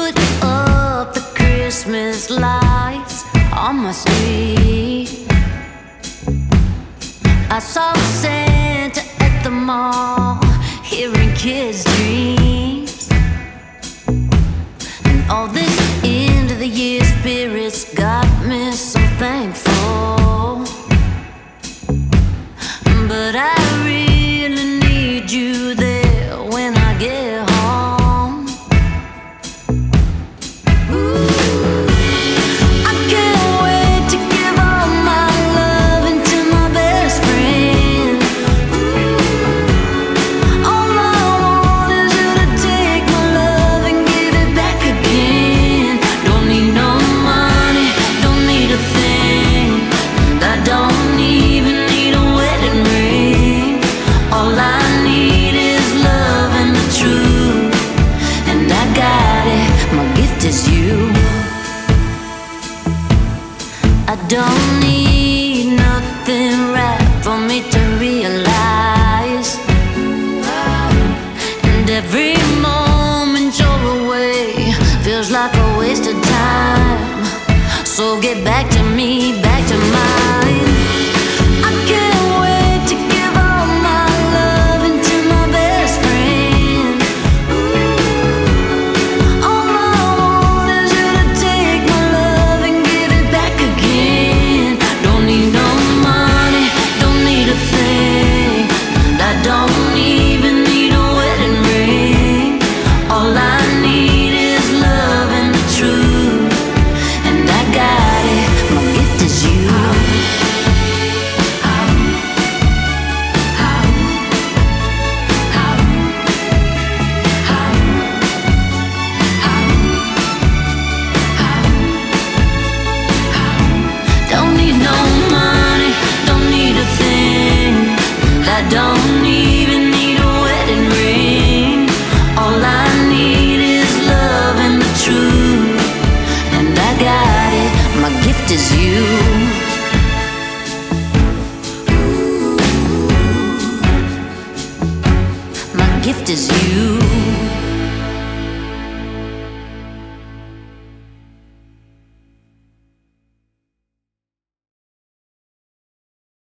put up the Christmas lights on my street. I saw Santa at the mall, hearing kids' dreams. And all this end of the year spirits got me so thankful. But I really need you there when I get home. Ooh, I can't wait to give all my loving to my best friend. All I want is you to take my love and give it back again. Don't need no money, don't need a thing, and I don't even need a wedding ring. All I need is love and the truth, and I got it, my gift is you. I don't need nothing right for me to realize, and every moment you're away feels like a waste of time. So get back to me, back to mine. I can't wait to give all my loving to my best friend. All I want is you to take my love and give it back again. Don't need no money, don't need a thing, and I don't even need a wedding ring. All I need is love and the truth, and I got it, my gift is you. Don't need no money, don't need a thing, and I don't even need a wedding ring. All I need is love and the truth, and I got it, my gift is you. My gift is you.